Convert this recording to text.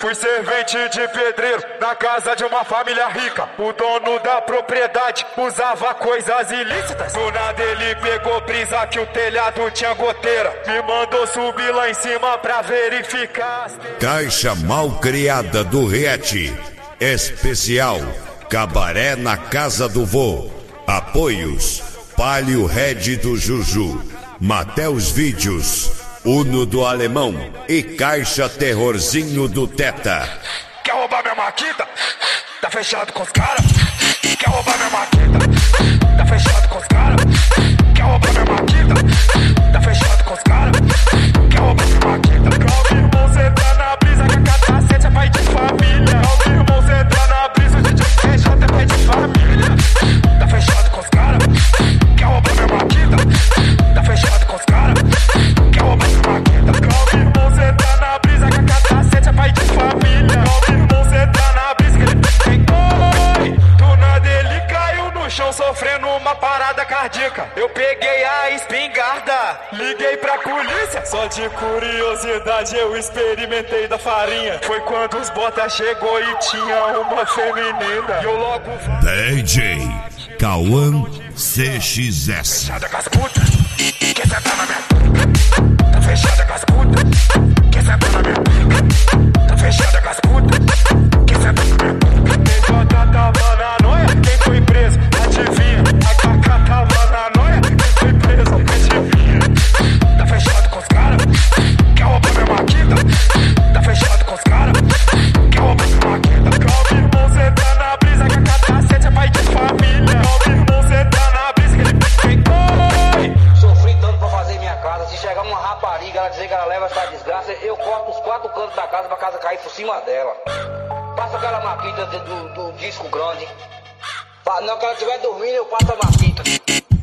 Fui servente de pedreiro na casa de uma família rica. O dono da propriedade usava coisas ilícitas. Do nada ele pegou brisa que o telhado tinha goteira. Me mandou subir lá em cima pra verificar. Caixa mal criada do Riete. Especial Cabaré na Casa do Vô. Apoios Palio Red do Juju, Mateus Vídeos, Uno do Alemão e Caixa Terrorzinho do Teta. Quer roubar minha maquita? Tá fechado com os caras. Quer roubar minha maquita? Tá fechado com os caras. Quer roubar minha maquita? Tá fechado com os caras. Quer roubar minha maquita? Calma, irmão, cê tá na brisa que a cacete é pai de família. Calma, irmão, cê tá na brisa, o DJ PJ é pai de família. Tá fechado com os caras. Quer roubar minha maquita? Tá fechado com os caras. Quer roubar minha maquita? Calma, irmão, cê tá na brisa que a cacete é pai de família. Calma, irmão, cê tá na brisa que ele tem. Oi, do nada ele caiu no chão sofrendo uma parada cardíaca. Eu peguei a espingarda, liguei pra polícia. Só de curiosidade eu experimentei da farinha. Foi quando os botas chegou e tinha uma feminina. E eu logo... DJ Cauã CXS. Fechada com as putas, quer sentar na minha pica? Tá fechada com as putas, quer sentar na minha pica? Tá fechada com as putas, quer sentar na minha pica? PJ tava na noia, quem foi preso? Adivinha? A Cacá tava na noia, quem foi preso? Adivinha? Tá fechado com os caras, quer roubar minha maquita? Tá fechado com os caras, quer roubar minha maquita? Calma, irmão, cê tá na brisa que a cacete é pai de família. Calma, irmão, cê tá na brisa que ele tem. Oi! Sofri tanto pra fazer minha casa. Se chegar uma rapariga, ela dizer que ela leva essa desgraça, eu corto os 4 cantos da casa pra casa cair por cima dela. Passa aquela maquita do disco grande. Na hora que ela estiver dormindo, eu passo a maquita.